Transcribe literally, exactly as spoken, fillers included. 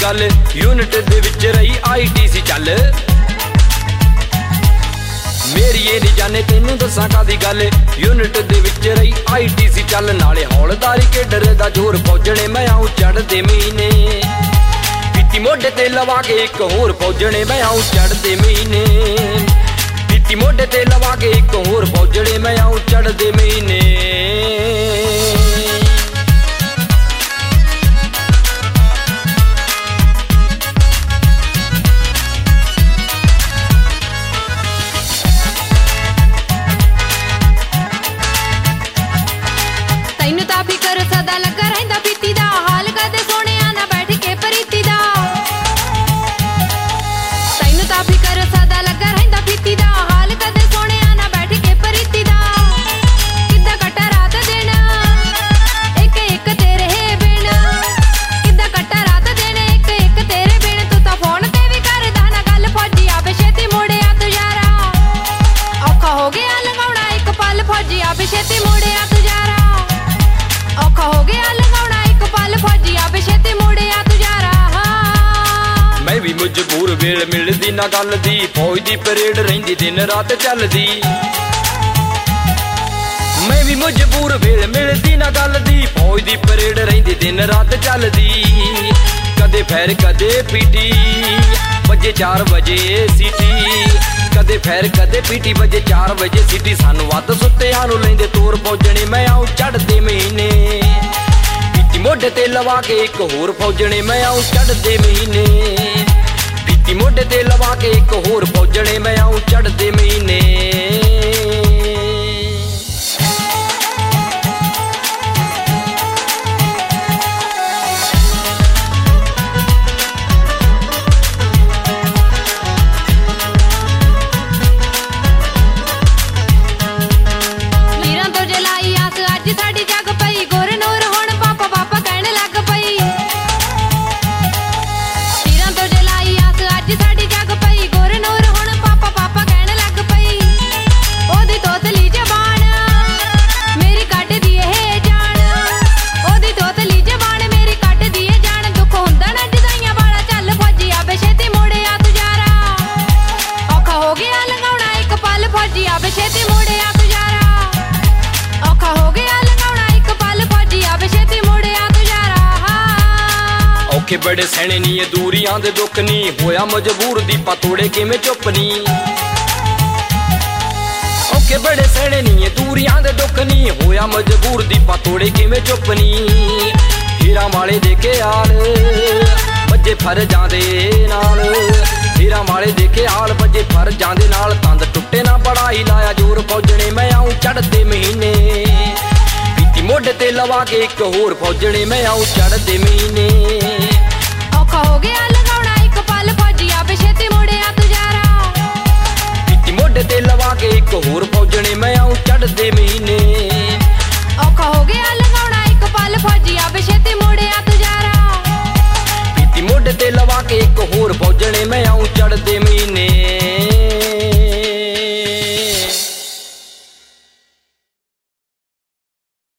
गल यूनिट दे विच रही I T C चल मेरी ये नहीं जाने तेनू दसां कादी गल यूनिट दे विच रही आई टी सी चल नाले हौलदारी के डरे दा जोर फौजने मैं आऊं चढ़दे महीने पीती मोढे ते लवा के एक होर फौजने मैं आऊं चढ़दे महीने पीती मोढे ते लवा के एक होर फौजने मैं आऊं चढ़दे महीने मजबूर वेल मिलदी ना गल दी फौज दी परेड रहिंदी दिन रात चलदी मैं भी मजबूर वेल मिलदी ना गल दी फौज दी परेड रहिंदी दिन रात चलदी कदे फैर कदे पीटी बजे चार बजे सीटी कदे फैर कदे पीटी बजे चार बजे सीटी सानू वध सुत्ते आनू लैंदे तोर फौजने मैं आऊं चढ़दे महीने पीती मोढे ते लवा के एक होर फौजने मैं आऊं चढ़दे महीने मोढे ते लवा के एक होर फौजने मैं आऊं चढ़दे महीने औखे बड़े सैने नी दूरियां दे दुख नी होया मजबूर दीपा तोड़े किवें चुप नी औखे बड़े सैने नी दूरियां दे दुख नी होया मजबूर दीपा तोड़े किवें चुप नी हीरा वाले देखे आल बजे फर जांदे नाल हीरा वाले देखे आल बजे फर जांदे नाल तंद टुटे ना पढ़ाई लाया जोर फौजने मैं आऊं चढ़दे महीने पीती मोढे ते लवा के एक होर फौजने मैं आऊं चढ़दे महीने औखा हो गया लगाउणा एक पल फौजिया बेछेती मुड़िया तू जारा पीती मोढे ते लवा के एक होर फौजने मैं आऊं चढ़दे महीने औखा हो गया लगाउणा एक पल फौजिया बेछेती मुड़िया तू जारा पीती मोढे ते लवा के एक होर फौजने मैं आऊं चढ़दे